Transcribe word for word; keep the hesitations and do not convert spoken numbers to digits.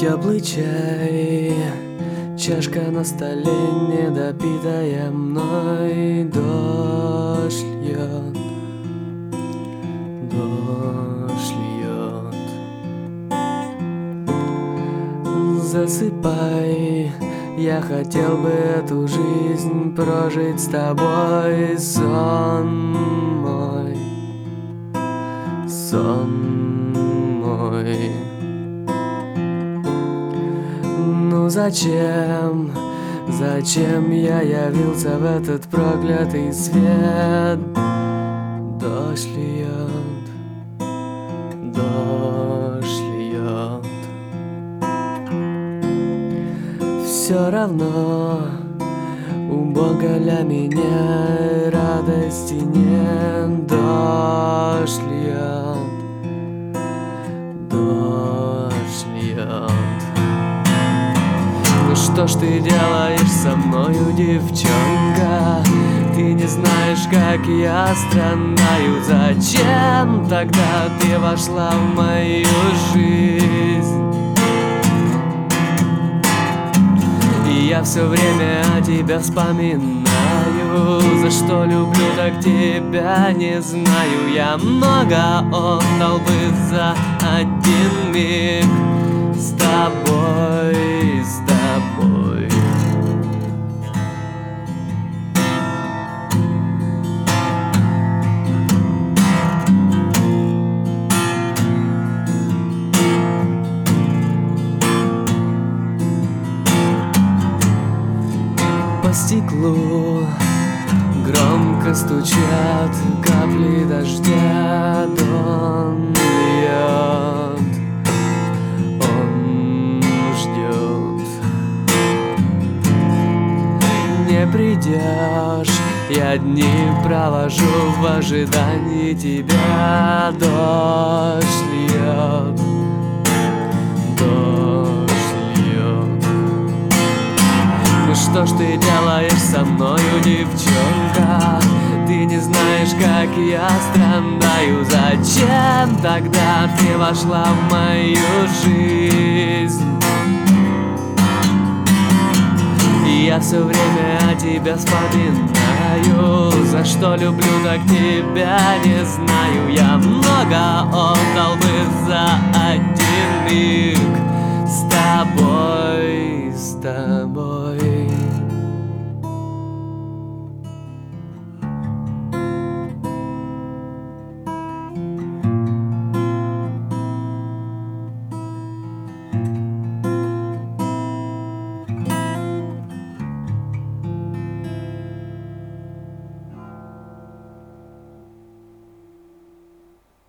Теплый чай, чашка на столе, недопитая мной. Дождь льет, дождь льет. Засыпай, я хотел бы эту жизнь прожить с тобой. Сон мой, сон мой. Ну зачем, зачем я явился в этот проклятый свет? Дождь льет, дождь льет. Все равно у Бога для меня радости нет. Дождь льет, дождь льет. Ну что ж ты делаешь со мною, девчонка? Ты не знаешь, как я страдаю. Зачем тогда ты вошла в мою жизнь? И я все время о тебя вспоминаю. За что люблю, так тебя не знаю. Я много отдал бы за один миг с тобой, с тобой. По стеклу громко стучат капли дождя. Он льет, он ждет. Не придешь, я дни провожу в ожидании тебя. Дождь льет, дождь льет. Ну что ж ты делаешь со мною, девчонка? Ты не знаешь, как я страдаю. Зачем тогда ты вошла в мою жизнь? И я все время о тебя вспоминаю. За что люблю, так тебя не знаю. Я много отдал бы за один миг с тобой, с тобой.